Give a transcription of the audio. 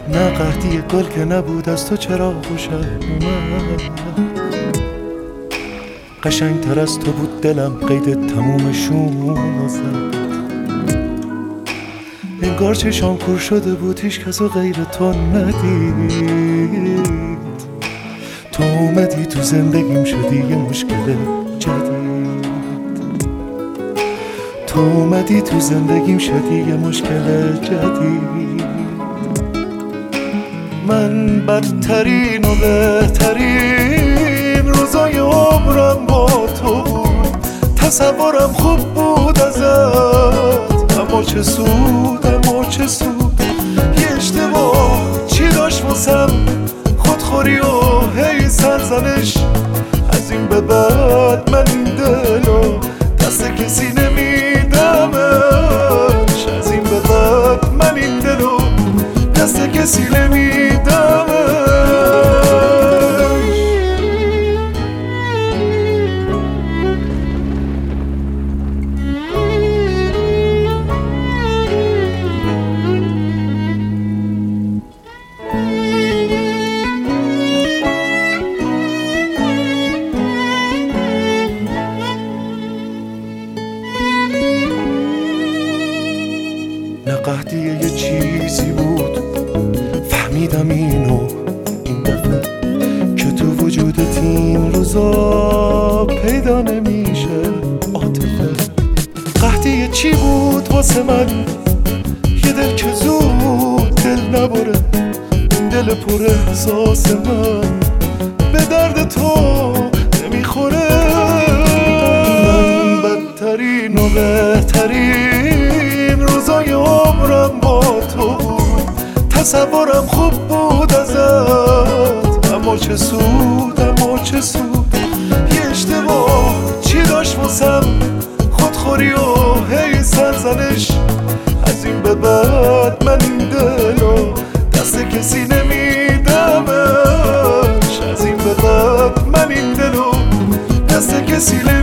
نه قحطی گل که نبود از تو چرا خوشم اومد. قشنگ تر از تو بود دلم قید تمومشون زد. انگار چشام کور شده بود هیچ کسو غیر تو ندید. تو اومدی تو زندگیم شدی یه مشکل جدید. تو اومدی تو زندگیم شدی یه مشکل جدید. من بدترین و بهترین روزای عمرم با تو بود. تصورم خوب بود ازت، اما چه سود اما چه سود. یه اشتباه چی داشت واسم، خودخوری و هی سرزنش. از این به بعد من این دلو دست کسی نمیدمش. از این به بعد من این دلو دست کسی نمیدمش. نه قحطی یه چیزی بود فهمیدم اینو این دفعه، که تو وجودت این روزا پیدا نمیشه عاطفه. قحطی چی بود واسه من، یه دل که زود دل نبره. این دل پر احساس من به درد تو نمیخوره. من بدترین و بهترین روزای عمرم با تو بود. تصورم خوب بود ازت، اما چه سود اما چه سود. یه اشتباه چی داشت واسم، خودخوری و هی سرزنش. از این به بعد من این دلو دست کسی نمیدمش. از این به بعد من این دلو دست کسی نمیدمش.